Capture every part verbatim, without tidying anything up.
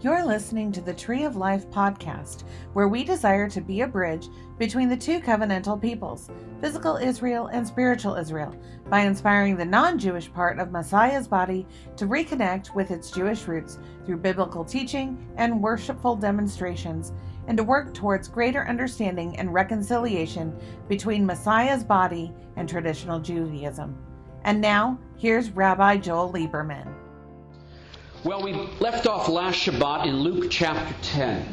You're listening to the Tree of Life podcast, where we desire to be a bridge between the two covenantal peoples, physical Israel and spiritual Israel, by inspiring the non-Jewish part of Messiah's body to reconnect with its Jewish roots through biblical teaching and worshipful demonstrations, and to work towards greater understanding and reconciliation between Messiah's body and traditional Judaism. And now, here's Rabbi Joel Lieberman. Well, we left off last Shabbat in Luke chapter ten.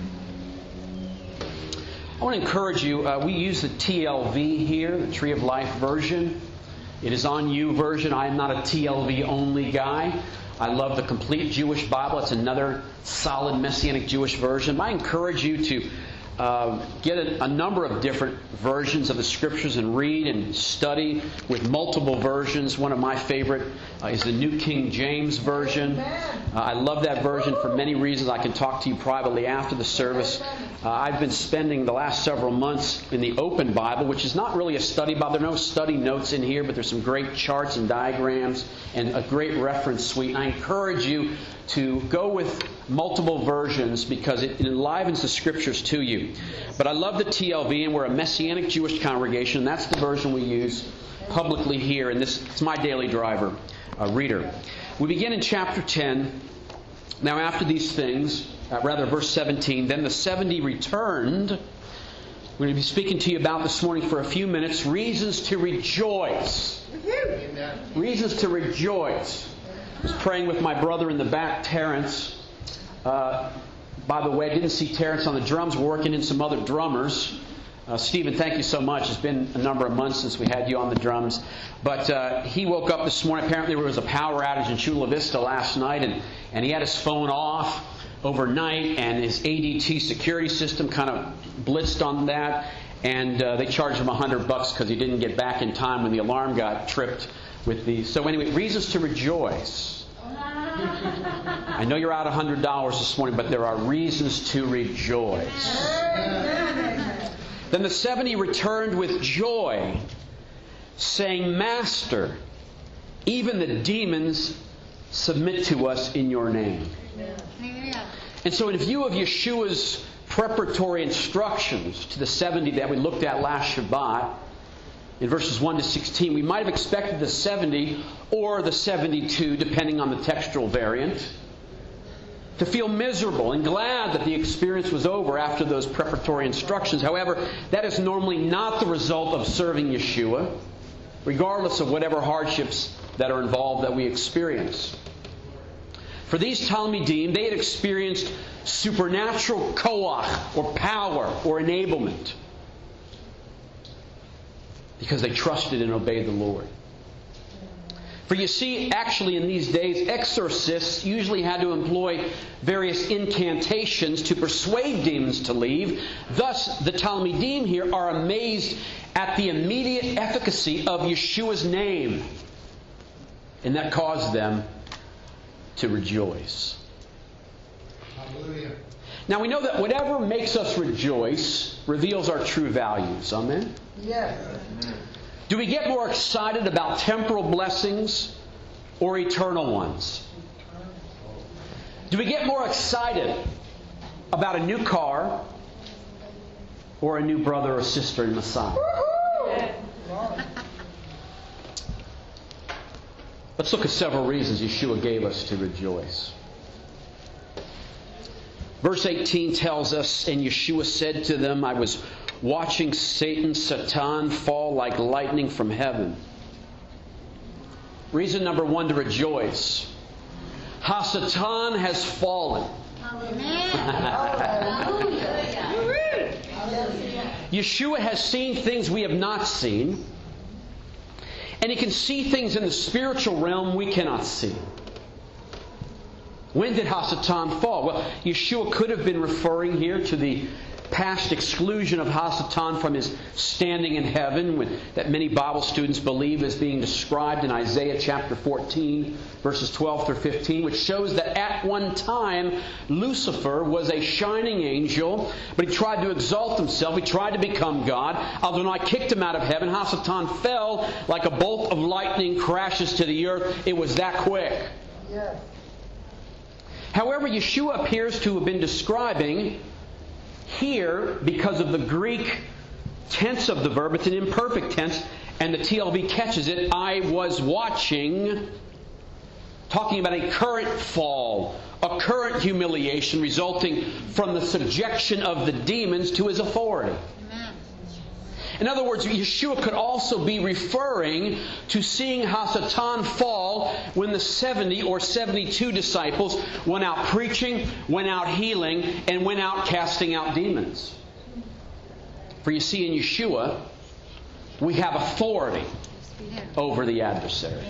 I want to encourage you, uh, we use the T L V here, the Tree of Life version. It is on you version. I am not a T L V only guy. I love the Complete Jewish Bible. It's another solid Messianic Jewish version. I encourage you to uh, get a, a number of different versions of the Scriptures and read and study with multiple versions. One of my favorite uh, is the New King James Version. Uh, I love that version for many reasons. I can talk to you privately after the service. Uh, I've been spending the last several months in the Open Bible, which is not really a study Bible. There are no study notes in here, but there's some great charts and diagrams and a great reference suite. And I encourage you to go with multiple versions because it enlivens the Scriptures to you. But I love the T L V, and we're a Messianic Jewish congregation, and that's the version we use publicly here. And this it's my daily driver uh, reader. We begin in chapter ten. Now after these things, uh, rather verse seventeen, then the seventy returned. We're going to be speaking to you about this morning for a few minutes, reasons to rejoice. Reasons to rejoice. I was praying with my brother in the back, Terrence. Uh, by the way, I didn't see Terrence on the drums. We're working in some other drummers. Uh, Stephen, thank you so much. It's been a number of months since we had you on the drums. But uh, he woke up this morning. Apparently there was a power outage in Chula Vista last night, and, and he had his phone off overnight, and his A D T security system kind of blitzed on that, and uh, they charged him a hundred bucks because he didn't get back in time when the alarm got tripped with the... So anyway, reasons to rejoice. I know you're out a hundred dollars this morning, but there are reasons to rejoice. Then the seventy returned with joy, saying, Master, even the demons submit to us in your name. And so in view of Yeshua's preparatory instructions to the seventy that we looked at last Shabbat, in verses one to sixteen, we might have expected the seventy or the seventy-two, depending on the textual variant, to feel miserable and glad that the experience was over after those preparatory instructions. However, that is normally not the result of serving Yeshua, regardless of whatever hardships that are involved that we experience. For these Talmidim, they had experienced supernatural koach, or power, or enablement, because they trusted and obeyed the Lord. For you see, actually in these days, exorcists usually had to employ various incantations to persuade demons to leave. Thus, the Talmidim here are amazed at the immediate efficacy of Yeshua's name. And that caused them to rejoice. Hallelujah. Now we know that whatever makes us rejoice reveals our true values. Amen? Yes. Do we get more excited about temporal blessings or eternal ones? Do we get more excited about a new car or a new brother or sister in Messiah? Let's look at several reasons Yeshua gave us to rejoice. Verse eighteen tells us, and Yeshua said to them, I was watching Satan, Satan, fall like lightning from heaven. Reason number one to rejoice. Ha-Satan has fallen. Yeshua has seen things we have not seen. And He can see things in the spiritual realm we cannot see. When did Ha-Satan fall? Well, Yeshua could have been referring here to the past exclusion of Ha-Satan from his standing in heaven, when, that many Bible students believe is being described in Isaiah chapter fourteen, verses twelve through fifteen, which shows that at one time Lucifer was a shining angel, but he tried to exalt himself. He tried to become God. Adonai kicked him out of heaven. Ha-Satan fell like a bolt of lightning crashes to the earth. It was that quick. Yes. However, Yeshua appears to have been describing here, because of the Greek tense of the verb, it's an imperfect tense, and the T L V catches it, I was watching, talking about a current fall, a current humiliation resulting from the subjection of the demons to his authority. In other words, Yeshua could also be referring to seeing Hasatan fall when the seventy or seventy-two disciples went out preaching, went out healing, and went out casting out demons. For you see, in Yeshua, we have authority over the adversary.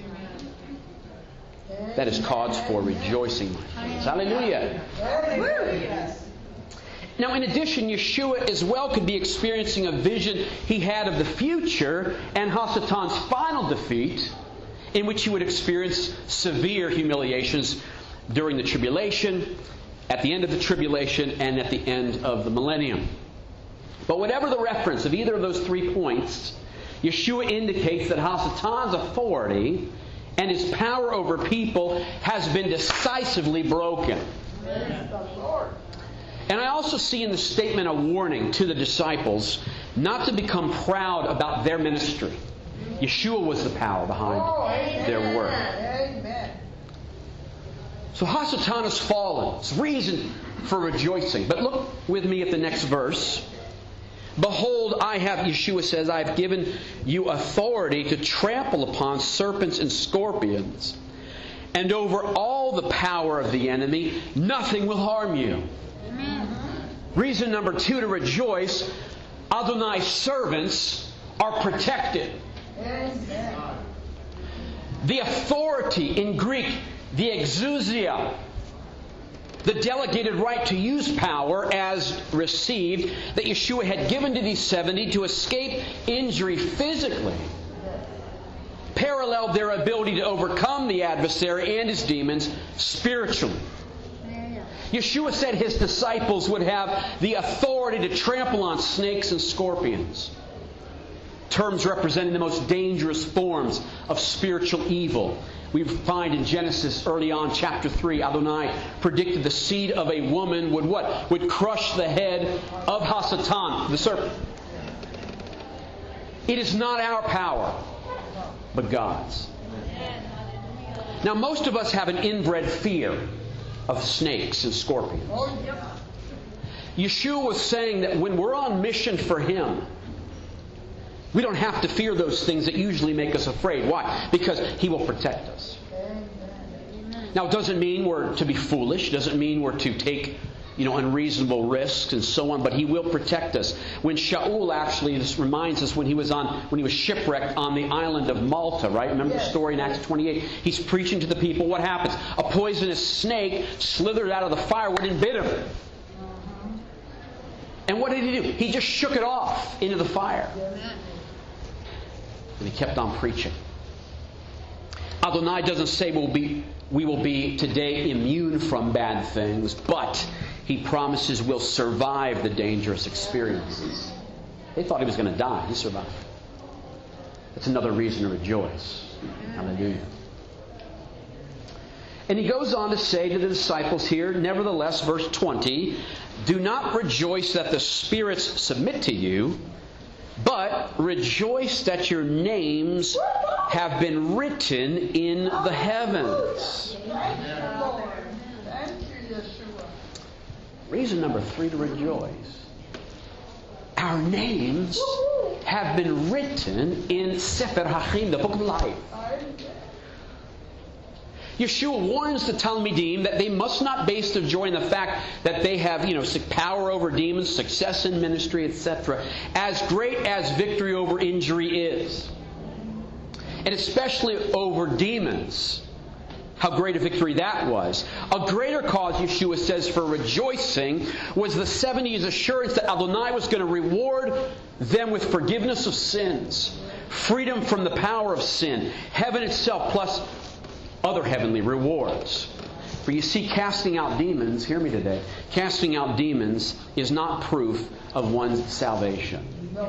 That is cause for rejoicing, my friends. Hallelujah. Hallelujah. Now, in addition, Yeshua as well could be experiencing a vision he had of the future and Hasatan's final defeat, in which he would experience severe humiliations during the tribulation, at the end of the tribulation, and at the end of the millennium. But whatever the reference of either of those three points, Yeshua indicates that Hasatan's authority and his power over people has been decisively broken. And I also see in the statement a warning to the disciples not to become proud about their ministry. Yeshua was the power behind their work. So Hasatan has fallen. It's reason for rejoicing. But look with me at the next verse. Behold, I have, Yeshua says, I have given you authority to trample upon serpents and scorpions, and over all the power of the enemy, nothing will harm you. Amen. Reason number two to rejoice, Adonai's servants are protected. Amen. The authority in Greek, the exousia, the delegated right to use power as received, that Yeshua had given to these seventy to escape injury physically, paralleled their ability to overcome the adversary and his demons spiritually. Yeshua said his disciples would have the authority to trample on snakes and scorpions. Terms representing the most dangerous forms of spiritual evil. We find in Genesis early on, chapter three, Adonai predicted the seed of a woman would what? Would crush the head of Hasatan, the serpent. It is not our power, but God's. Now, most of us have an inbred fear of snakes and scorpions. Yeshua was saying that when we're on mission for Him, we don't have to fear those things that usually make us afraid. Why? Because He will protect us. Now, it doesn't mean we're to be foolish. It doesn't mean we're to take, you know, unreasonable risks and so on. But He will protect us. When Shaul, actually, this reminds us when he was on, when he was shipwrecked on the island of Malta, right? Remember the story in Acts twenty-eight? He's preaching to the people. What happens? A poisonous snake slithered out of the firewood and bit him. And what did he do? He just shook it off into the fire. And he kept on preaching. Adonai doesn't say we'll be, we will be today immune from bad things, but He promises we'll survive the dangerous experiences. They thought he was going to die. He survived. That's another reason to rejoice. Hallelujah. And he goes on to say to the disciples here, nevertheless, verse twenty, do not rejoice that the spirits submit to you, but rejoice that your names have been written in the heavens. Reason number three to rejoice. Our names have been written in Sefer HaChaim, the book of life. Yeshua warns the Talmidim that they must not base their joy in the fact that they have, you know, power over demons, success in ministry, et cetera, as great as victory over injury is. And especially over demons. How great a victory that was. A greater cause, Yeshua says, for rejoicing was the seventy's assurance that Adonai was going to reward them with forgiveness of sins, freedom from the power of sin, heaven itself, plus other heavenly rewards. For you see, casting out demons, hear me today, casting out demons is not proof of one's salvation.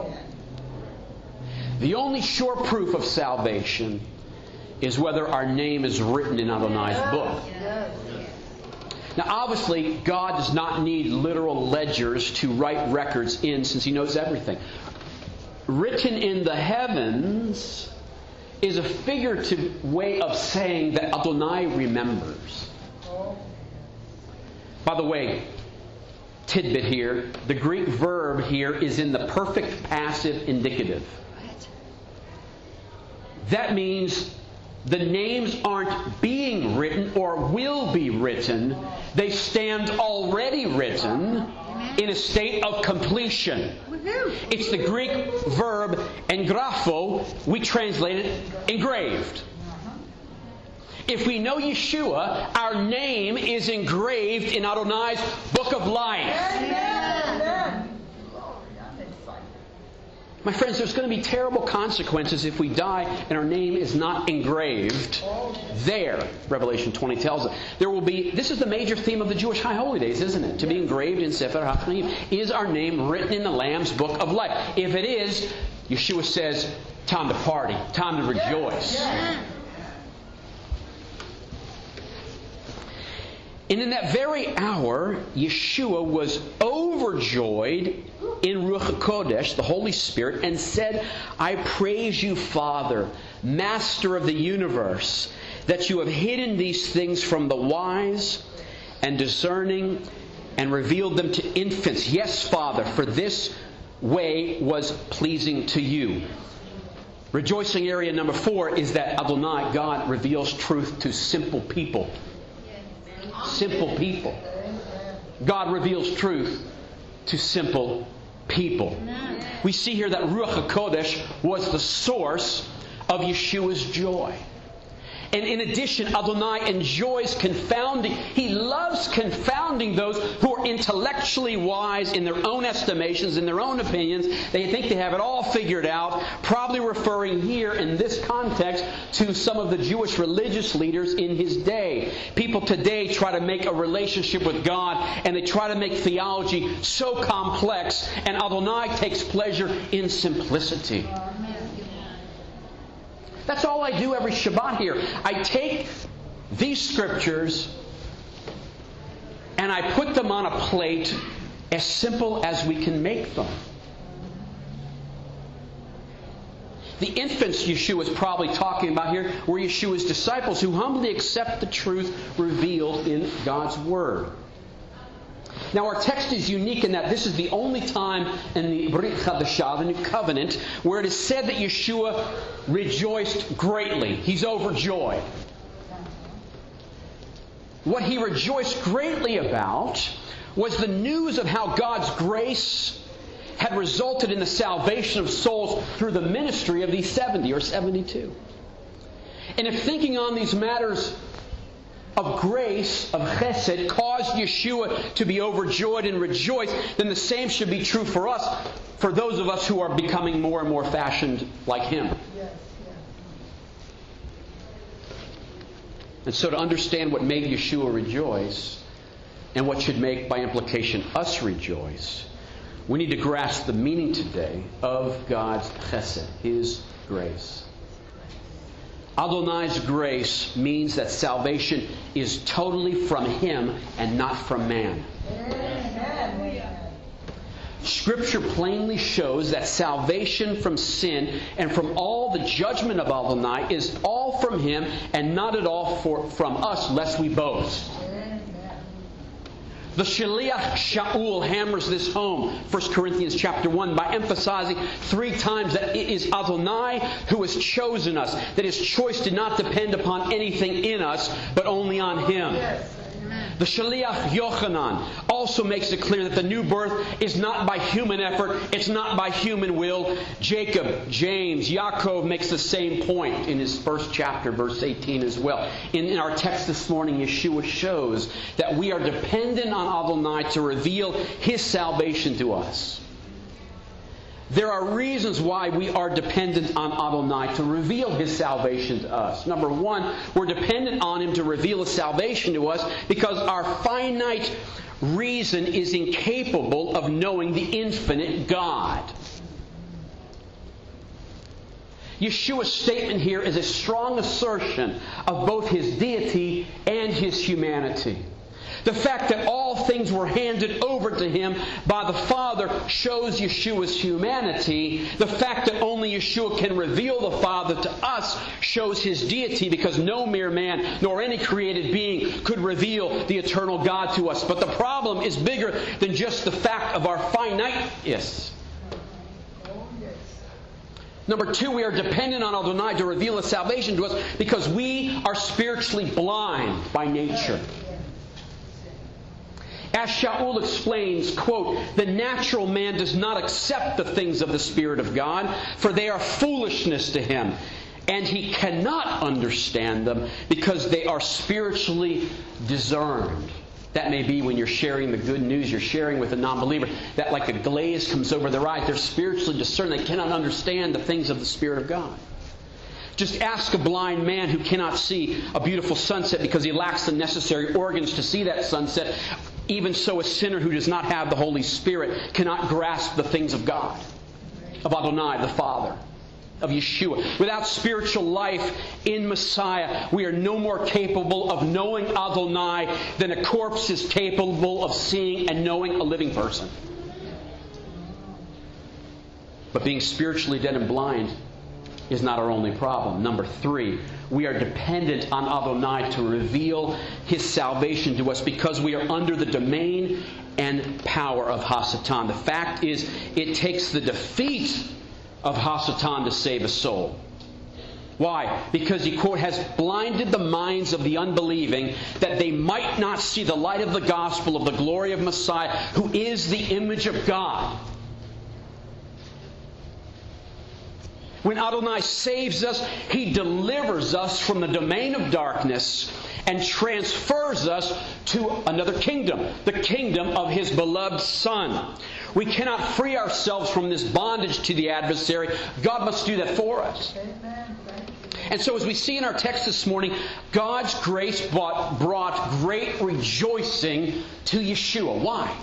The only sure proof of salvation is whether our name is written in Adonai's book. Now, obviously, God does not need literal ledgers to write records in, since He knows everything. Written in the heavens is a figurative way of saying that Adonai remembers. By the way, tidbit here, the Greek verb here is in the perfect passive indicative. That means the names aren't being written or will be written. They stand already written in a state of completion. It's the Greek verb engrapho. We translate it engraved. If we know Yeshua, our name is engraved in Adonai's book of life. Amen. My friends, there's going to be terrible consequences if we die and our name is not engraved there. Revelation twenty tells us. There will be, this is the major theme of the Jewish High Holy Days, isn't it? To be engraved in Sefer HaChaim. Is our name written in the Lamb's book of life? If it is, Yeshua says, time to party, time to rejoice. And in that very hour, Yeshua was overjoyed in Ruach HaKodesh, the Holy Spirit, and said, I praise you, Father, Master of the universe, that you have hidden these things from the wise and discerning and revealed them to infants. Yes, Father, for this way was pleasing to you. Rejoicing area number four is that Adonai, God, reveals truth to simple people. Simple people. God reveals truth to simple people. We see here that Ruach HaKodesh was the source of Yeshua's joy. And in addition, Adonai enjoys confounding. He loves confounding those who are intellectually wise in their own estimations, in their own opinions. They think they have it all figured out. Probably referring here in this context to some of the Jewish religious leaders in his day. People today try to make a relationship with God and they try to make theology so complex. And Adonai takes pleasure in simplicity. That's all I do every Shabbat here. I take these scriptures and I put them on a plate as simple as we can make them. The infants Yeshua is probably talking about here were Yeshua's disciples who humbly accept the truth revealed in God's Word. Now our text is unique in that this is the only time in the Brit Chadashah, the New Covenant, where it is said that Yeshua rejoiced greatly. He's overjoyed. What he rejoiced greatly about was the news of how God's grace had resulted in the salvation of souls through the ministry of these seventy or seventy-two. And if thinking on these matters of grace, of chesed, caused Yeshua to be overjoyed and rejoice, then the same should be true for us, for those of us who are becoming more and more fashioned like Him. Yes, yes. And so to understand what made Yeshua rejoice, and what should make, by implication, us rejoice, we need to grasp the meaning today of God's chesed, His grace. Adonai's grace means that salvation is totally from Him and not from man. Amen. Scripture plainly shows that salvation from sin and from all the judgment of Adonai is all from Him and not at all for, from us, lest we boast. The Shaliach Shaul hammers this home, First Corinthians chapter one, by emphasizing three times that it is Adonai who has chosen us, that His choice did not depend upon anything in us, but only on Him. Yes. The Shaliach Yochanan also makes it clear that the new birth is not by human effort, it's not by human will. Jacob, James, Yaakov makes the same point in his first chapter, verse eighteen as well. In, in our text this morning, Yeshua shows that we are dependent on Adonai to reveal His salvation to us. There are reasons why we are dependent on Adonai to reveal His salvation to us. Number one, we're dependent on Him to reveal His salvation to us because our finite reason is incapable of knowing the infinite God. Yeshua's statement here is a strong assertion of both His deity and His humanity. The fact that all things were handed over to Him by the Father shows Yeshua's humanity. The fact that only Yeshua can reveal the Father to us shows His deity, because no mere man nor any created being could reveal the eternal God to us. But the problem is bigger than just the fact of our finiteness. Number two, we are dependent on Adonai to reveal His salvation to us because we are spiritually blind by nature. As Shaul explains, quote, "The natural man does not accept the things of the Spirit of God, for they are foolishness to him, and he cannot understand them because they are spiritually discerned." That may be when you're sharing the good news, you're sharing with a non-believer, that like a glaze comes over their eyes. They're spiritually discerned. They cannot understand the things of the Spirit of God. Just ask a blind man who cannot see a beautiful sunset because he lacks the necessary organs to see that sunset. Even so, a sinner who does not have the Holy Spirit cannot grasp the things of God, of Adonai, the Father, of Yeshua. Without spiritual life in Messiah, we are no more capable of knowing Adonai than a corpse is capable of seeing and knowing a living person. But being spiritually dead and blind is not our only problem. Number three, we are dependent on Adonai to reveal His salvation to us because we are under the domain and power of Hasatan. The fact is, it takes the defeat of Hasatan to save a soul. Why? Because He, quote, has blinded the minds of the unbelieving that they might not see the light of the gospel of the glory of Messiah, who is the image of God. When Adonai saves us, He delivers us from the domain of darkness and transfers us to another kingdom, the kingdom of His beloved Son. We cannot free ourselves from this bondage to the adversary. God must do that for us. And so as we see in our text this morning, God's grace brought, brought great rejoicing to Yeshua. Why?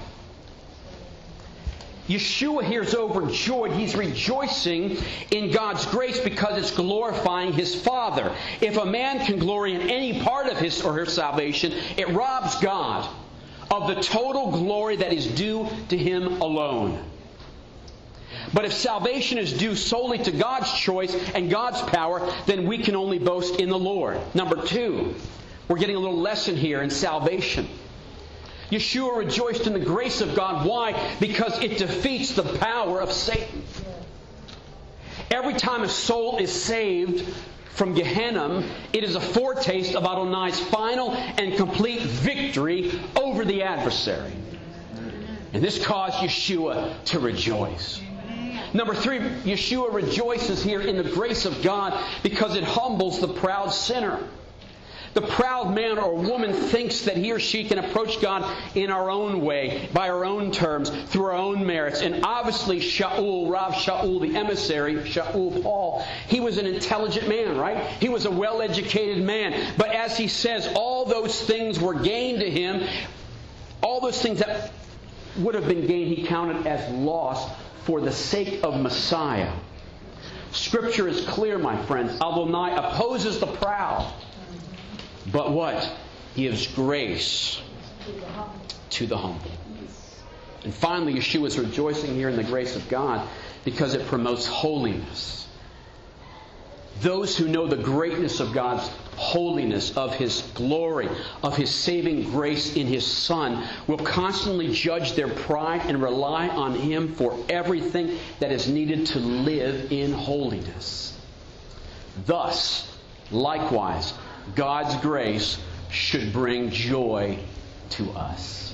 Yeshua here is overjoyed. He's rejoicing in God's grace because it's glorifying His Father. If a man can glory in any part of his or her salvation, it robs God of the total glory that is due to Him alone. But if salvation is due solely to God's choice and God's power, then we can only boast in the Lord. Number two, we're getting a little lesson here in salvation. Yeshua rejoiced in the grace of God. Why? Because it defeats the power of Satan. Every time a soul is saved from Gehenna, it is a foretaste of Adonai's final and complete victory over the adversary. And this caused Yeshua to rejoice. Number three, Yeshua rejoices here in the grace of God because it humbles the proud sinner. The proud man or woman thinks that he or she can approach God in our own way, by our own terms, through our own merits. And obviously Shaul, Rav Shaul, the emissary, Shaul Paul, he was an intelligent man, right? He was a well-educated man. But as he says, all those things were gained to him. All those things that would have been gained, he counted as loss for the sake of Messiah. Scripture is clear, my friends. Adonai opposes the proud. But what? Gives grace to the humble. And finally, Yeshua is rejoicing here in the grace of God because it promotes holiness. Those who know the greatness of God's holiness, of His glory, of His saving grace in His Son, will constantly judge their pride and rely on Him for everything that is needed to live in holiness. Thus, likewise, God's grace should bring joy to us.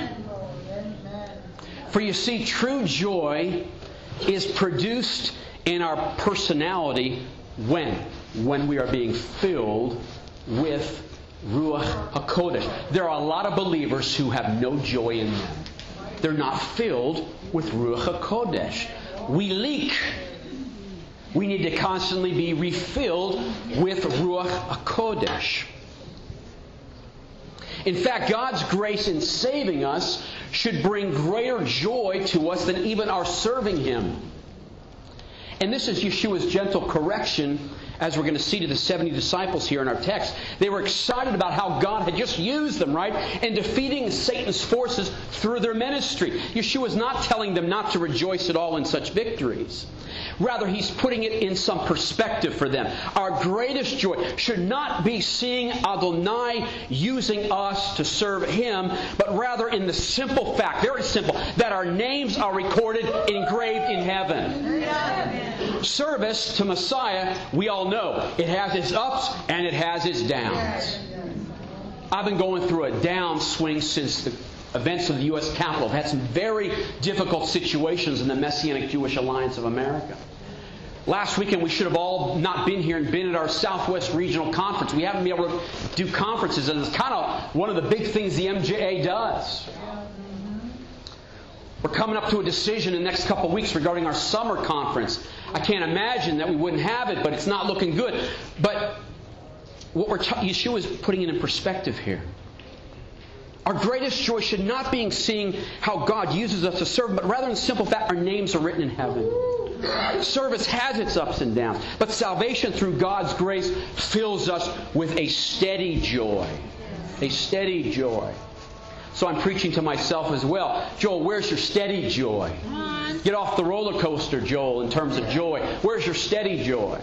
For you see, true joy is produced in our personality when? When we are being filled with Ruach HaKodesh. There are a lot of believers who have no joy in them. They're not filled with Ruach HaKodesh. We leak. We need to constantly be refilled with Ruach HaKodesh. In fact, God's grace in saving us should bring greater joy to us than even our serving Him. And this is Yeshua's gentle correction as we're going to see to the seventy disciples here in our text. They were excited about how God had just used them, right, in defeating Satan's forces through their ministry. Yeshua is not telling them not to rejoice at all in such victories. Rather, He's putting it in some perspective for them. Our greatest joy should not be seeing Adonai using us to serve Him, but rather in the simple fact, very simple, that our names are recorded, engraved in heaven. Amen. Service to Messiah, we all know, it has its ups and it has its downs. I've been going through a downswing since the events of the U S Capitol. I've had some very difficult situations in the Messianic Jewish Alliance of America. Last weekend, we should have all not been here and been at our Southwest Regional Conference. We haven't been able to do conferences, and it's kind of one of the big things the M J A does. We're coming up to a decision in the next couple of weeks regarding our summer conference. I can't imagine that we wouldn't have it, but it's not looking good. But what we're t- Yeshua is putting it in perspective here. Our greatest joy should not be in seeing how God uses us to serve, but rather in simple fact, our names are written in heaven. Service has its ups and downs, but salvation through God's grace fills us with a steady joy. A steady joy. So I'm preaching to myself as well. Joel, where's your steady joy? Get off the roller coaster, Joel, in terms of joy. Where's your steady joy?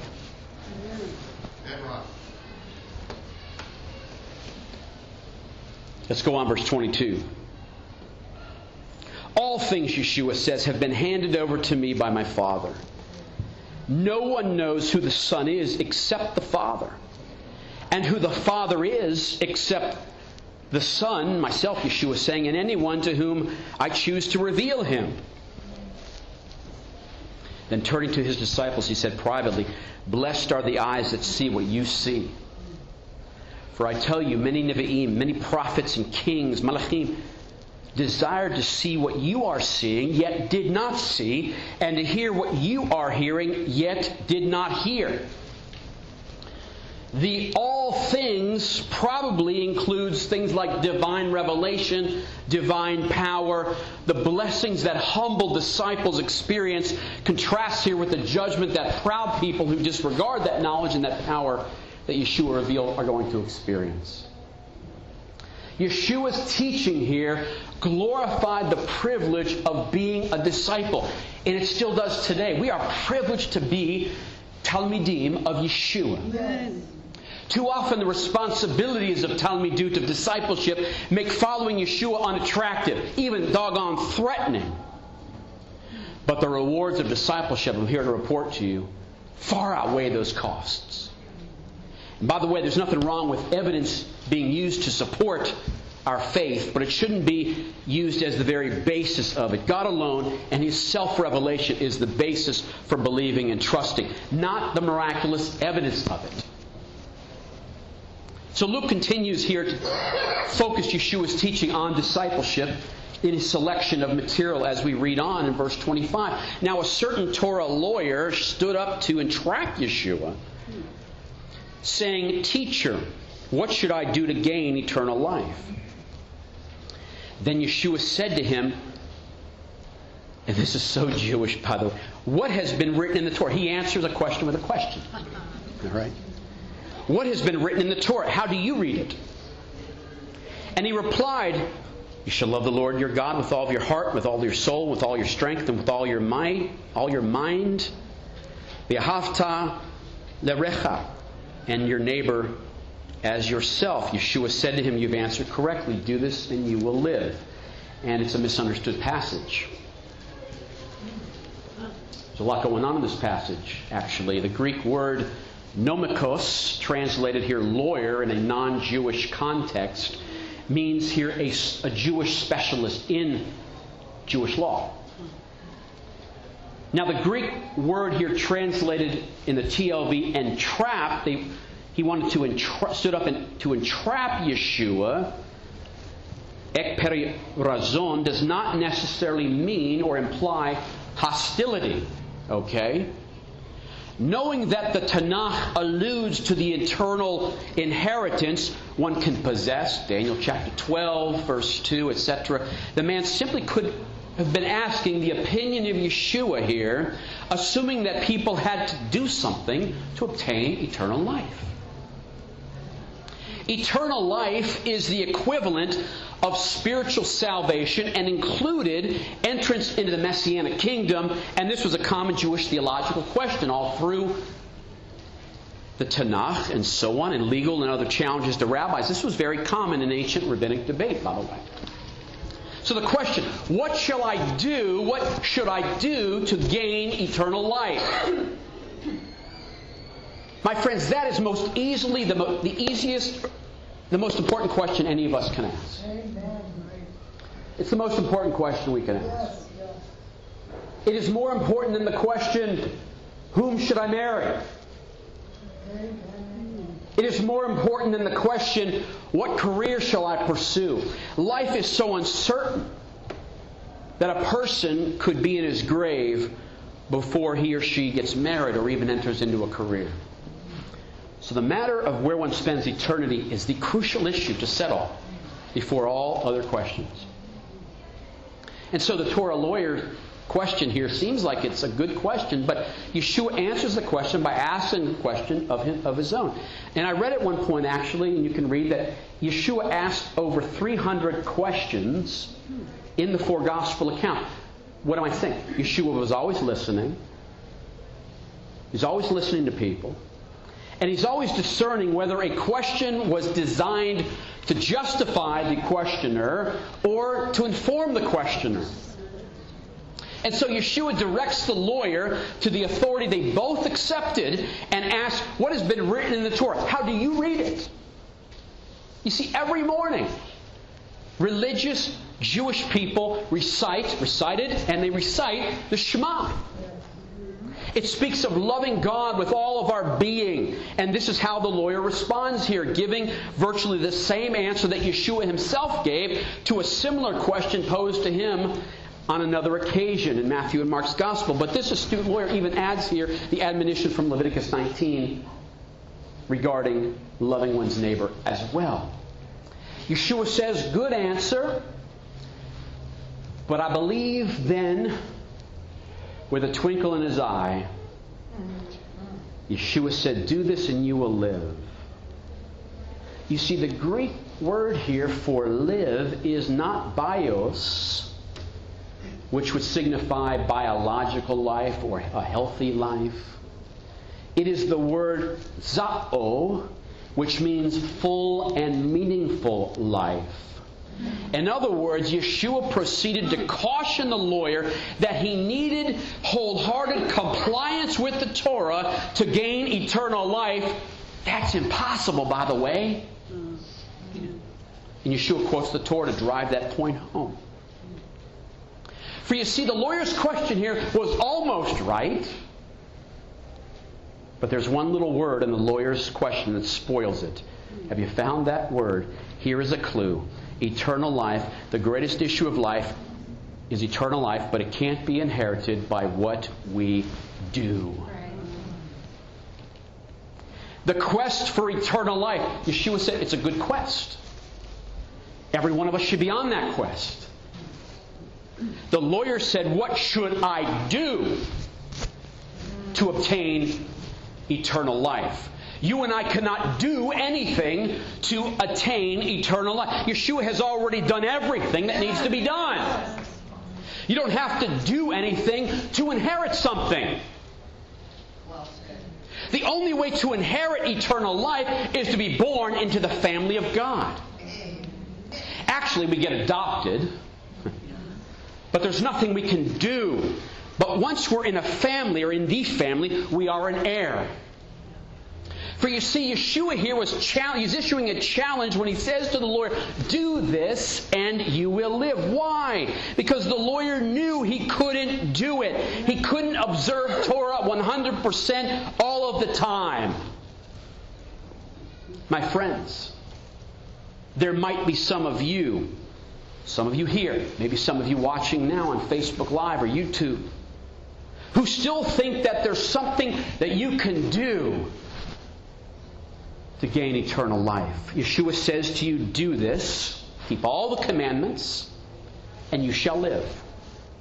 Let's go on, verse twenty-two. All things, Yeshua says, have been handed over to me by my Father. No one knows who the Son is except the Father, and who the Father is except the Son, myself, Yeshua, saying, and anyone to whom I choose to reveal Him. Then turning to His disciples, He said privately, blessed are the eyes that see what you see. For I tell you, many Nevi'im, many prophets and kings, Malachim, desired to see what you are seeing, yet did not see, and to hear what you are hearing, yet did not hear. The all things probably includes things like divine revelation, divine power, the blessings that humble disciples experience. Contrasts here with the judgment that proud people who disregard that knowledge and that power that Yeshua revealed are going to experience. Yeshua's teaching here glorified the privilege of being a disciple. And it still does today. We are privileged to be Talmidim of Yeshua. Yes. Too often the responsibilities of Talmidut, of discipleship, make following Yeshua unattractive, even doggone threatening. But the rewards of discipleship, I'm here to report to you, far outweigh those costs. And by the way, there's nothing wrong with evidence being used to support our faith, but it shouldn't be used as the very basis of it. God alone and His self-revelation is the basis for believing and trusting, not the miraculous evidence of it. So Luke continues here to focus Yeshua's teaching on discipleship in his selection of material as we read on in verse twenty-five. Now a certain Torah lawyer stood up to entrap Yeshua, saying, Teacher, what should I do to gain eternal life? Then Yeshua said to him, and this is so Jewish, by the way, what has been written in the Torah? He answers a question with a question. All right? What has been written in the Torah? How do you read it? And he replied, you shall love the Lord your God with all of your heart, with all your soul, with all your strength, and with all your might, all your mind. V'ahavta lerecha, and your neighbor as yourself. Yeshua said to him, you've answered correctly. Do this and you will live. And it's a misunderstood passage. There's a lot going on in this passage, actually. The Greek word nomikos, translated here lawyer in a non-Jewish context, means here a, a Jewish specialist in Jewish law. Now the Greek word here translated in the T L V entrap, they, he wanted to entra- stood up and, to entrap Yeshua. Ek perazon does not necessarily mean or imply hostility. Okay? Knowing that the Tanakh alludes to the eternal inheritance one can possess, Daniel chapter twelve, verse two, et cetera, the man simply could have been asking the opinion of Yeshua here, assuming that people had to do something to obtain eternal life. Eternal life is the equivalent of spiritual salvation and included entrance into the Messianic kingdom, and this was a common Jewish theological question all through the Tanakh and so on, and legal and other challenges to rabbis. This was very common in ancient rabbinic debate, by the way. So the question, what shall I do, what should I do to gain eternal life? My friends, that is most easily the, mo- the easiest, the most important question any of us can ask. It's the most important question we can ask. It is more important than the question, whom should I marry? It is more important than the question, what career shall I pursue? Life is so uncertain that a person could be in his grave before he or she gets married or even enters into a career. So the matter of where one spends eternity is the crucial issue to settle before all other questions. And so the Torah lawyer question here seems like it's a good question, but Yeshua answers the question by asking a question of him, of his own. And I read at one point, actually, and you can read that Yeshua asked over three hundred questions in the four gospel account. What do I think? Yeshua was always listening. He's always listening to people. And he's always discerning whether a question was designed to justify the questioner or to inform the questioner. And so Yeshua directs the lawyer to the authority they both accepted and asks, what has been written in the Torah? How do you read it? You see, every morning, religious Jewish people recite, recited, and they recite the Shema. It speaks of loving God with all of our being. And this is how the lawyer responds here, giving virtually the same answer that Yeshua himself gave to a similar question posed to him on another occasion in Matthew and Mark's Gospel. But this astute lawyer even adds here the admonition from Leviticus nineteen regarding loving one's neighbor as well. Yeshua says, good answer, but I believe then, with a twinkle in his eye, Yeshua said, do this and you will live. You see, the Greek word here for live is not bios, which would signify biological life or a healthy life. It is the word zao, which means full and meaningful life. In other words, Yeshua proceeded to caution the lawyer that he needed wholehearted compliance with the Torah to gain eternal life. That's impossible, by the way. And Yeshua quotes the Torah to drive that point home. For you see, the lawyer's question here was almost right. But there's one little word in the lawyer's question that spoils it. Have you found that word? Here is a clue. Eternal life. The greatest issue of life is eternal life, but it can't be inherited by what we do. The quest for eternal life. Yeshua said it's a good quest. Every one of us should be on that quest. The lawyer said, what should I do to obtain eternal life? You and I cannot do anything to attain eternal life. Yeshua has already done everything that needs to be done. You don't have to do anything to inherit something. The only way to inherit eternal life is to be born into the family of God. Actually, we get adopted. But there's nothing we can do. But once we're in a family, or in the family, we are an heir. For you see, Yeshua here was challenge, he's issuing a challenge when he says to the lawyer, do this and you will live. Why? Because the lawyer knew he couldn't do it. He couldn't observe Torah one hundred percent all of the time. My friends, there might be some of you, some of you here, maybe some of you watching now on Facebook Live or YouTube, who still think that there's something that you can do to gain eternal life. Yeshua says to you, do this, keep all the commandments, and you shall live.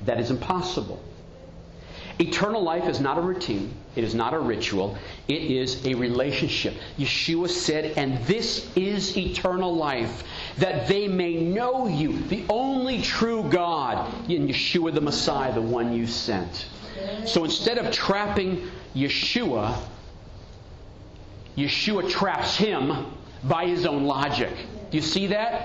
that is impossible. Eternal life is not a routine. It is not a ritual. It is a relationship. Yeshua said, and this is eternal life, that they may know you, the only true God, in Yeshua the Messiah, the one you sent. So instead of trapping Yeshua, Yeshua traps him by his own logic. Do you see that?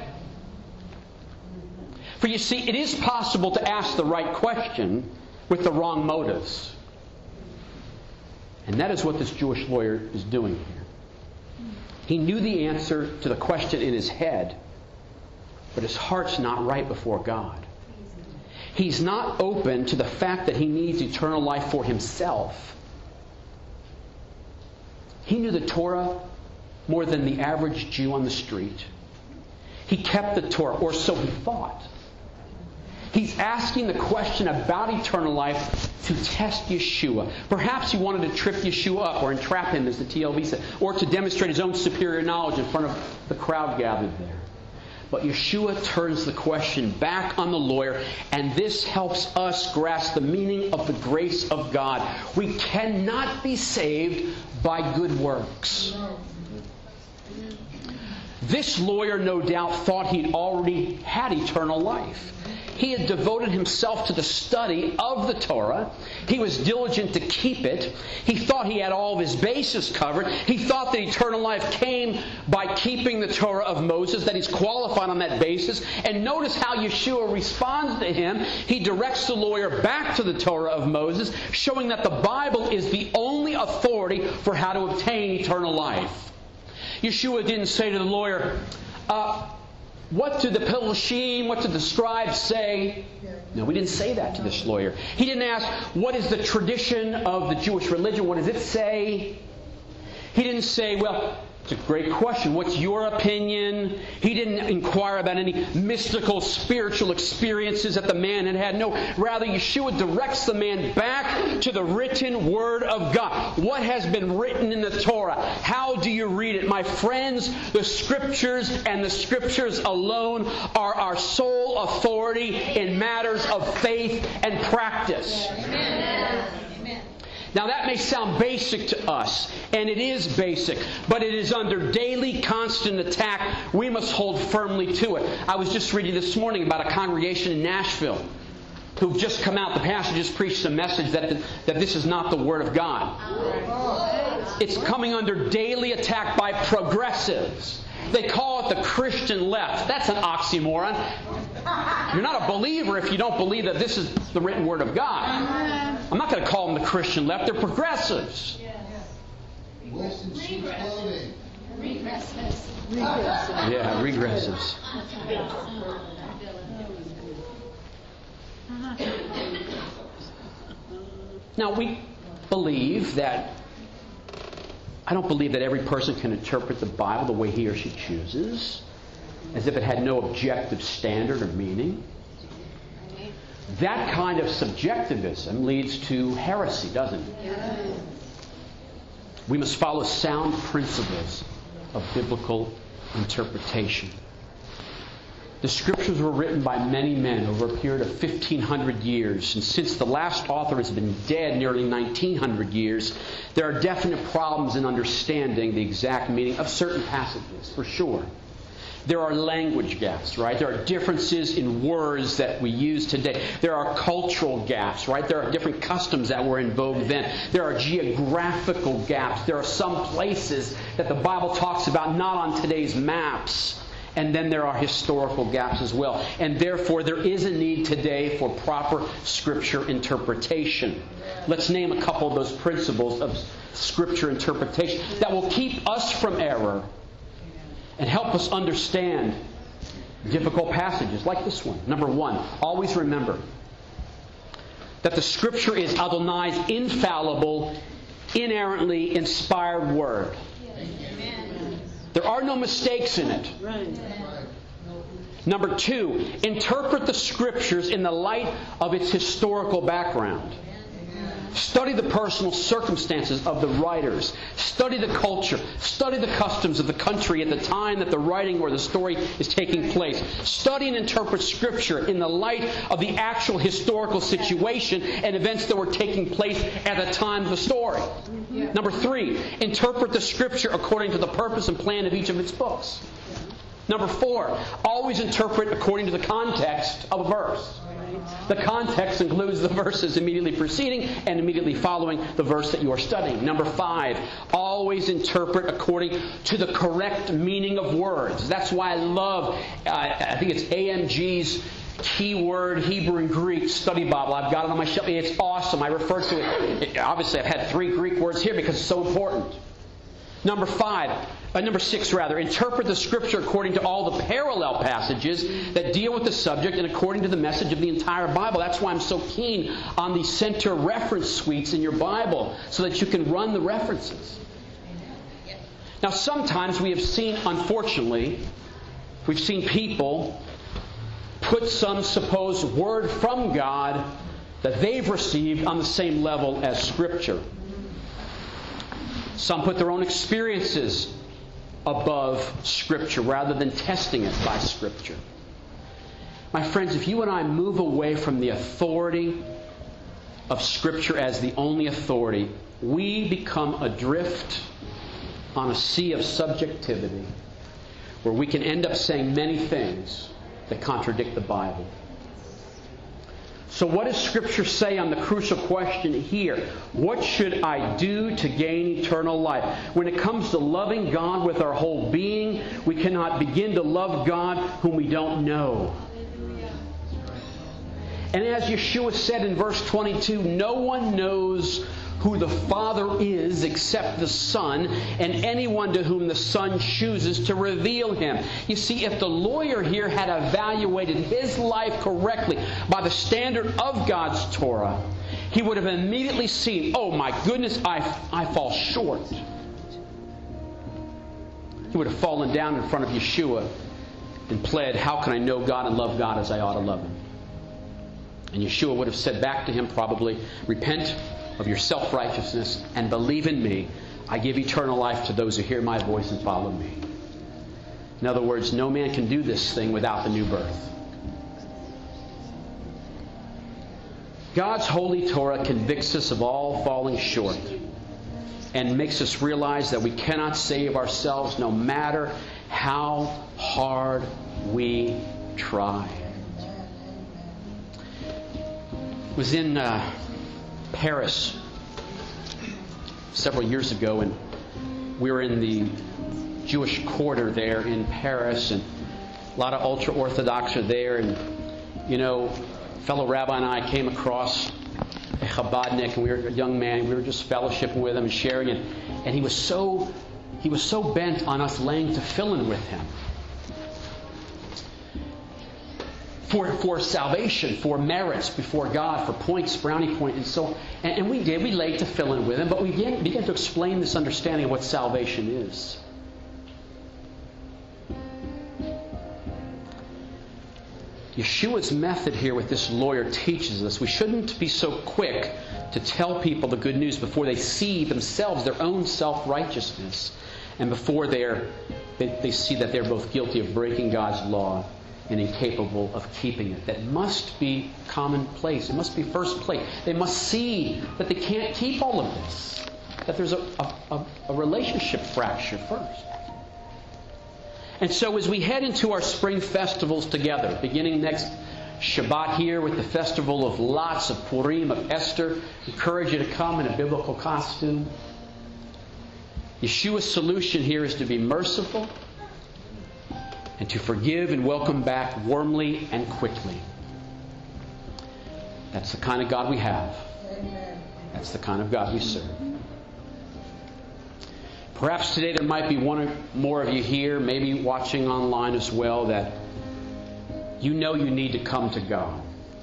For you see, it is possible to ask the right question with the wrong motives. And that is what this Jewish lawyer is doing here. He knew the answer to the question in his head, but his heart's not right before God. He's not open to the fact that he needs eternal life for himself. He knew the Torah more than the average Jew on the street. He kept the Torah, or so he thought. He's asking the question about eternal life to test Yeshua. Perhaps he wanted to trip Yeshua up or entrap him, as the T L V said, or to demonstrate his own superior knowledge in front of the crowd gathered there. But Yeshua turns the question back on the lawyer, and this helps us grasp the meaning of the grace of God. We cannot be saved by good works. This lawyer, no doubt, thought he'd already had eternal life. He had devoted himself to the study of the Torah. He was diligent to keep it. He thought he had all of his bases covered. He thought that eternal life came by keeping the Torah of Moses, that he's qualified on that basis. And notice how Yeshua responds to him. He directs the lawyer back to the Torah of Moses, showing that the Bible is the only authority for how to obtain eternal life. Yeshua didn't say to the lawyer, uh, what did the Pilashim, what did the scribes say? No, we didn't say that to this lawyer. He didn't ask, what is the tradition of the Jewish religion? What does it say? He didn't say, well, it's a great question. What's your opinion? He didn't inquire about any mystical, spiritual experiences that the man had had. No, rather, Yeshua directs the man back to the written Word of God. What has been written in the Torah? How do you read it? My friends, the Scriptures and the Scriptures alone are our sole authority in matters of faith and practice. Amen. Now that may sound basic to us, and it is basic, but it is under daily, constant attack. We must hold firmly to it. I was just reading this morning about a congregation in Nashville who've just come out. The pastor just preached a message that, that this is not the Word of God. It's coming under daily attack by progressives. They call it the Christian left. That's an oxymoron. You're not a believer if you don't believe that this is the written Word of God. I'm not going to call them the Christian left. They're progressives. Regressives. Yeah, regressives. Now, we believe that I don't believe that every person can interpret the Bible the way he or she chooses, as if it had no objective standard or meaning. That kind of subjectivism leads to heresy, doesn't it? We must follow sound principles of biblical interpretation. The Scriptures were written by many men over a period of fifteen hundred years. And since the last author has been dead nearly nineteen hundred years, there are definite problems in understanding the exact meaning of certain passages, for sure. There are language gaps, right? There are differences in words that we use today. There are cultural gaps, right? There are different customs that were in vogue then. There are geographical gaps. There are some places that the Bible talks about not on today's maps. And then there are historical gaps as well. And therefore, there is a need today for proper Scripture interpretation. Let's name a couple of those principles of Scripture interpretation that will keep us from error and help us understand difficult passages like this one. Number one, always remember that the Scripture is Adonai's infallible, inerrantly inspired Word. There are no mistakes in it. Number two, interpret the Scriptures in the light of its historical background. Study the personal circumstances of the writers. Study the culture. Study the customs of the country at the time that the writing or the story is taking place. Study and interpret Scripture in the light of the actual historical situation and events that were taking place at the time of the story. Yeah. Number three, interpret the Scripture according to the purpose and plan of each of its books. Number four, always interpret according to the context of a verse. The context includes the verses immediately preceding and immediately following the verse that you are studying. Number five, always interpret according to the correct meaning of words. That's why I love, uh, I think it's A M G's Keyword Hebrew and Greek Study Bible. I've got it on my shelf. It's awesome. I refer to it. Obviously, I've had three Greek words here because it's so important. Number five, uh, number six rather, interpret the Scripture according to all the parallel passages that deal with the subject and according to the message of the entire Bible. That's why I'm so keen on the center reference suites in your Bible, so that you can run the references. Now, sometimes we have seen, unfortunately, we've seen people put some supposed word from God that they've received on the same level as Scripture. Some put their own experiences above Scripture rather than testing it by Scripture. My friends, if you and I move away from the authority of Scripture as the only authority, we become adrift on a sea of subjectivity where we can end up saying many things that contradict the Bible. So what does Scripture say on the crucial question here? What should I do to gain eternal life? When it comes to loving God with our whole being, we cannot begin to love God whom we don't know. And as Yeshua said in verse twenty-two, no one knows who the Father is except the Son, and anyone to whom the Son chooses to reveal Him. You see, if the lawyer here had evaluated his life correctly by the standard of God's Torah, he would have immediately seen, oh my goodness, I, I fall short. He would have fallen down in front of Yeshua and pled, how can I know God and love God as I ought to love Him? And Yeshua would have said back to him probably, repent of your self-righteousness and believe in me. I give eternal life to those who hear my voice and follow me. In other words, no man can do this thing without the new birth. God's holy Torah convicts us of all falling short and makes us realize that we cannot save ourselves no matter how hard we try. I was in uh, Paris several years ago, and we were in the Jewish quarter there in Paris, and a lot of ultra-Orthodox are there. And, you know, a fellow rabbi and I came across a Chabadnik, and we were a young man. We were just fellowshipping with him and sharing it. And he was so he was so bent on us laying tefillin with him. For, for salvation, for merits before God, for points, brownie point, and so and, and we did. We laid tefillin with him, but we began, began to explain this understanding of what salvation is. Yeshua's method here with this lawyer teaches us we shouldn't be so quick to tell people the good news before they see themselves, their own self-righteousness, and before they're, they, they see that they're both guilty of breaking God's law and incapable of keeping it. That must be commonplace. It must be first place. They must see that they can't keep all of this. That there's a, a, a relationship fracture first. And so as we head into our spring festivals together, beginning next Shabbat here with the festival of lots of Purim, of Esther, encourage you to come in a biblical costume. Yeshua's solution here is to be merciful and to forgive and welcome back warmly and quickly. That's the kind of God we have. That's the kind of God we serve. Perhaps today there might be one or more of you here, maybe watching online as well, that you know you need to come to God.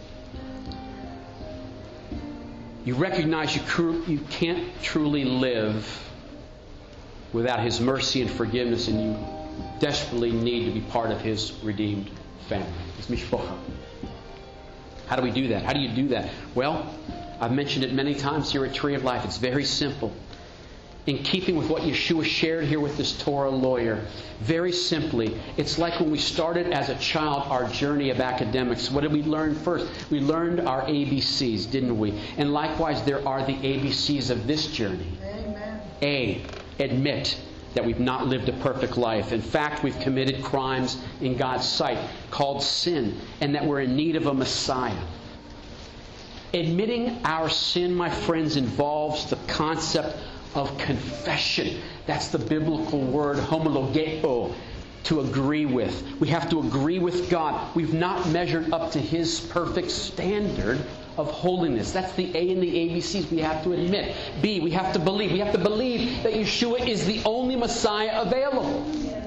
You recognize you, cru- you can't truly live without His mercy and forgiveness, and you desperately need to be part of His redeemed family. His mishpocha. How do we do that? How do you do that? Well, I've mentioned it many times here at Tree of Life. It's very simple. In keeping with what Yeshua shared here with this Torah lawyer, very simply, it's like when we started as a child our journey of academics. What did we learn first? We learned our A B Cs, didn't we? And likewise, there are the A B Cs of this journey. Amen. A, admit that we've not lived a perfect life. In fact, we've committed crimes in God's sight called sin, and that we're in need of a Messiah. Admitting our sin, my friends, involves the concept of confession. That's the biblical word homologeo, to agree with. We have to agree with God. We've not measured up to His perfect standard of holiness. That's the A in the A B Cs we have to admit. B, we have to believe. We have to believe that Yeshua is the only Messiah available.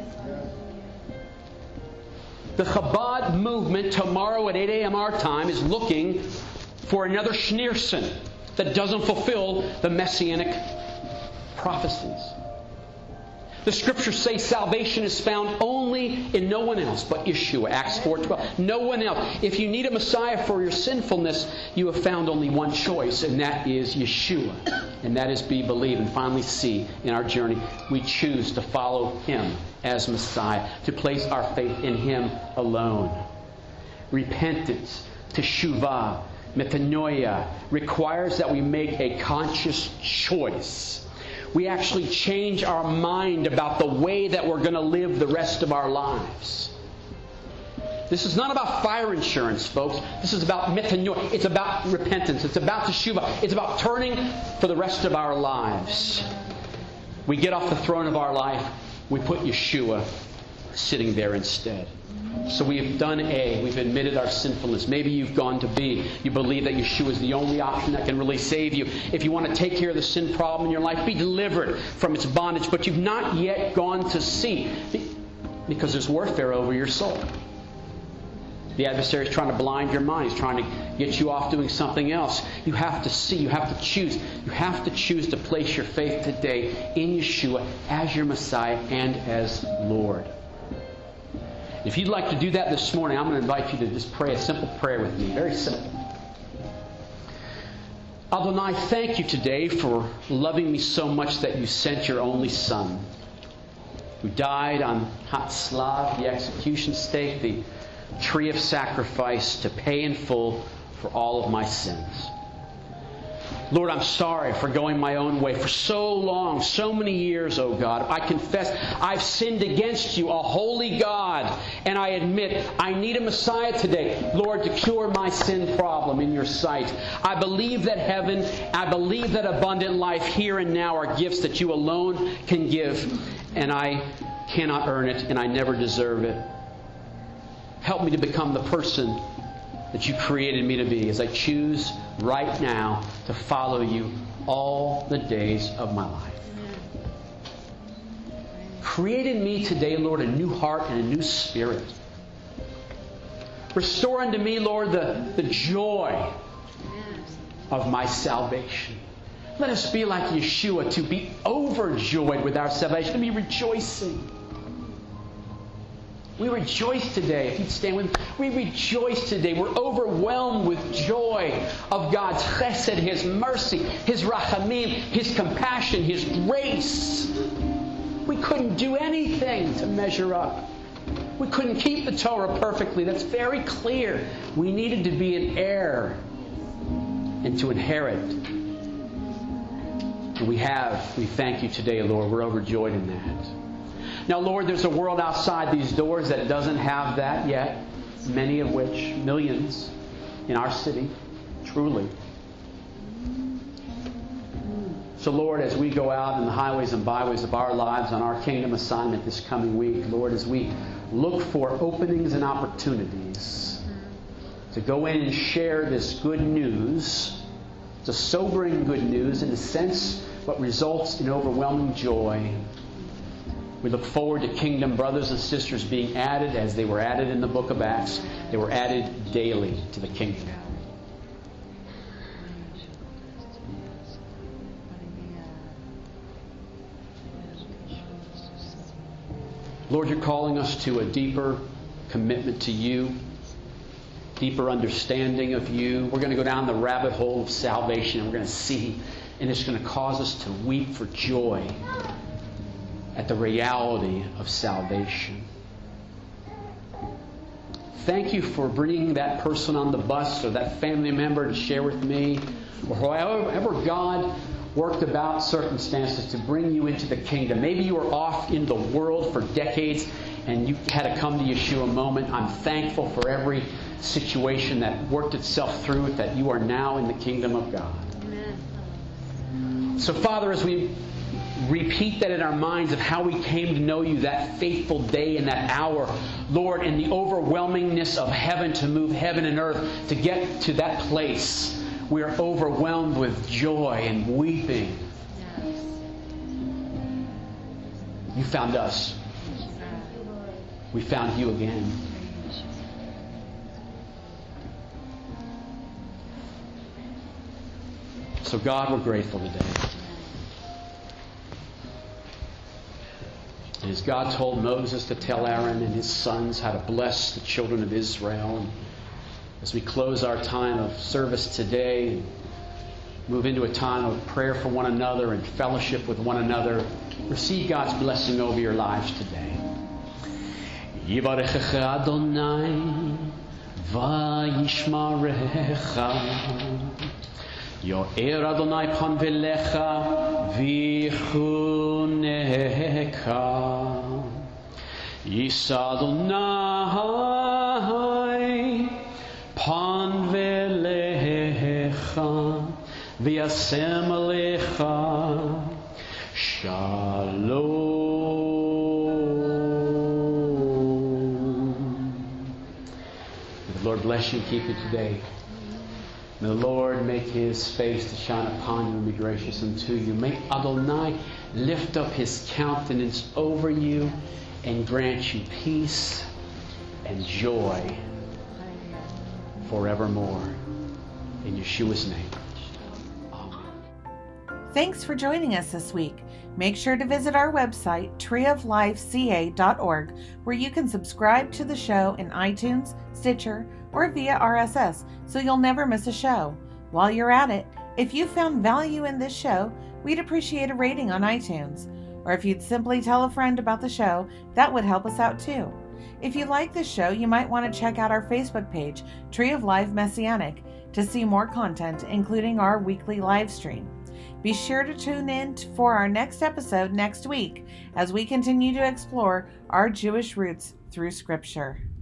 The Chabad movement tomorrow at eight a.m. our time is looking for another Schneerson that doesn't fulfill the Messianic prophecies. The Scriptures say salvation is found only in no one else but Yeshua. Acts four twelve. No one else. If you need a Messiah for your sinfulness, you have found only one choice, and that is Yeshua. And that is B, believe. And finally, C, in our journey, we choose to follow Him as Messiah, to place our faith in Him alone. Repentance, teshuvah, metanoia, requires that we make a conscious choice. We actually change our mind about the way that we're going to live the rest of our lives. This is not about fire insurance, folks. This is about metanoia. It's about repentance. It's about teshuvah. It's about turning for the rest of our lives. We get off the throne of our life. We put Yeshua sitting there instead. So we have done A. We've admitted our sinfulness. Maybe you've gone to B. You believe that Yeshua is the only option that can really save you. If you want to take care of the sin problem in your life, be delivered from its bondage. But you've not yet gone to C, because there's warfare over your soul. The adversary is trying to blind your mind. He's trying to get you off doing something else. You have to see. You have to choose. You have to choose to place your faith today in Yeshua as your Messiah and as Lord. If you'd like to do that this morning, I'm going to invite you to just pray a simple prayer with me. Very simple. Adonai, thank you today for loving me so much that you sent your only Son, who died on Hatzlav, the execution stake, the tree of sacrifice, to pay in full for all of my sins. Lord, I'm sorry for going my own way for so long, so many years, oh God. I confess I've sinned against you, a holy God, and I admit I need a Messiah today, Lord, to cure my sin problem in your sight. I believe that heaven, I believe that abundant life here and now are gifts that you alone can give, and I cannot earn it, and I never deserve it. Help me to become the person that you created me to be as I choose right now to follow you all the days of my life. Create in me today, Lord, a new heart and a new spirit. Restore unto me, Lord, the, the joy of my salvation. Let us be like Yeshua, to be overjoyed with our salvation, to be rejoicing. We rejoice today. If you'd stand with me. We rejoice today. We're overwhelmed with joy of God's chesed, His mercy, His rachamim, His compassion, His grace. We couldn't do anything to measure up. We couldn't keep the Torah perfectly. That's very clear. We needed to be an heir and to inherit. And we have. We thank you today, Lord. We're overjoyed in that. Now, Lord, there's a world outside these doors that doesn't have that yet, many of which, millions in our city, truly. So, Lord, as we go out in the highways and byways of our lives on our kingdom assignment this coming week, Lord, as we look for openings and opportunities to go in and share this good news, it's a sobering good news, in a sense, what results in overwhelming joy. We look forward to kingdom brothers and sisters being added as they were added in the book of Acts. They were added daily to the kingdom. Lord, you're calling us to a deeper commitment to you. deeper understanding of you. We're going to go down the rabbit hole of salvation, and we're going to see, and it's going to cause us to weep for joy at the reality of salvation. Thank you for bringing that person on the bus or that family member to share with me, or however God worked about circumstances to bring you into the kingdom. Maybe you were off in the world for decades and you had to come to Yeshua moment. I'm thankful for every situation that worked itself through, that you are now in the kingdom of God. Amen. So, Father, as we repeat that in our minds of how we came to know you that fateful day and that hour, Lord, in the overwhelmingness of heaven to move heaven and earth to get to that place, we are overwhelmed with joy and weeping. Yes. You found us. We found you again. So God, we're grateful today. And as God told Moses to tell Aaron and his sons how to bless the children of Israel, and as we close our time of service today and move into a time of prayer for one another and fellowship with one another, receive God's blessing over your lives today. Yivarechecha Adonai vayishmarecha Yo'er Adonai pan velecha vichuneka Yisa Adonai pan velecha v'yasem alecha shalom. May the Lord bless you and keep you today. May the Lord make His face to shine upon you and be gracious unto you. May Adonai lift up His countenance over you and grant you peace and joy forevermore. In Yeshua's name. Amen. Thanks for joining us this week. Make sure to visit our website, tree of life c a dot org, where you can subscribe to the show in iTunes, Stitcher, or via R S S, so you'll never miss a show. While you're at it, if you found value in this show, we'd appreciate a rating on iTunes. Or if you'd simply tell a friend about the show, that would help us out too. If you like this show, you might want to check out our Facebook page, Tree of Life Messianic, to see more content, including our weekly live stream. Be sure to tune in for our next episode next week as we continue to explore our Jewish roots through Scripture.